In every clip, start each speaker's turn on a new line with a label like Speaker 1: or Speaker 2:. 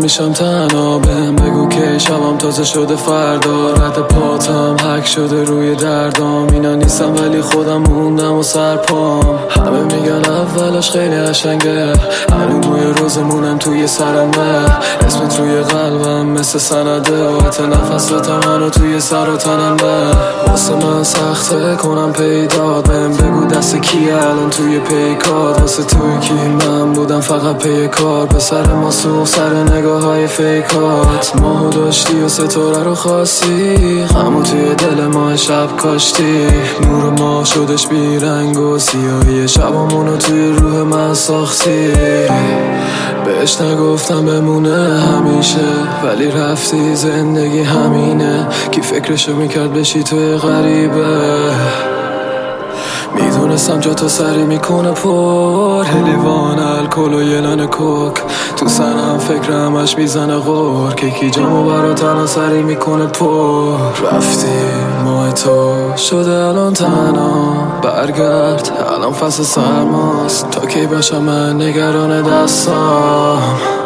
Speaker 1: میشم تنها. بهم بگو که شبم تازه شده فردا، رد پاتم حک شده روی دردام. اینا نیستم ولی خودم موندم و سرپام. همه میگن اولش خیلی قشنگه، هنوز بوی روزمونم توی سرمه. اسمت روی قلبم مثل سنده، وقت نفستم منو توی سر و تنمه. واسه من سخته کنم پیدات، بهم بگو دست کیه الان توی پیکات. واسه توی کی من بودم فقط پی کار، به سر ما سوخ سر نگاه های فیکات. ماهو داشتی و ستاره رو خواستی، غمو توی دل ما شب کاشتی. نور ما شدش بیرنگ و سیاهی شبامونو توی روح من ساختی. بهش نگفتم بمونه همیشه، ولی رفتی زندگی همینه. کی فکرشو میکرد بشی توی غریبه. میدونستم جا تو سری میکنه پر، لیوان الکل و یلان کوک. تو سرم فکرم اش میزنه غور، که کی جامو برا تنها سری میکنه پر. رفتی ماه تو شده الان تنها، برگرد الان فصل سرماست. تا کی باشم من نگران دستام.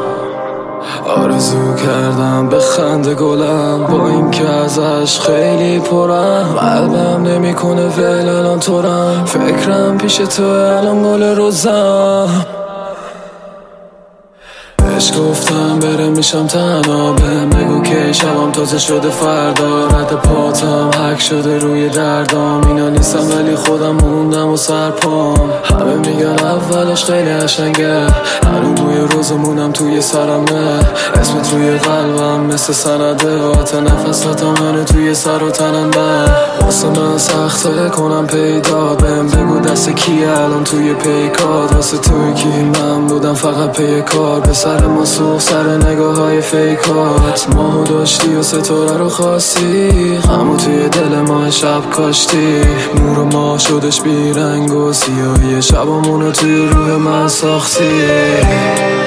Speaker 1: آرزو کردم بخنده گلم، با این که ازش خیلی پرم. قلبم نمیکنه ول الان تورم، فکرم پیش تو الان گل روزم. بهش گفتم بره میشم تنها، بهم بگو که شبم تازه شده فردا. رد پاتم حک شده روی دردام. اینا نیستم ولی خودم موندم و سرپام. همه میگن اولش خیلی قشنگه، هنوز بوی روزمونم توی سرمه. اسمت روی قلبم مثل سنده، وقت نفستم منو توی سر و تنمه. واسه من سخته کنم پیدات، بهم بگو دست کیه الان توی پیکات. واسه توی کی من بودم فقط پی کار، به سر ما سوخ سر نگاه های فیکات. ماهو داشتی و ستاره رو خواستی، غمو توی دل ما شب کاشتی. نور ما شدش بیرنگ و سیاهی شبامونو توی روح من ساختی.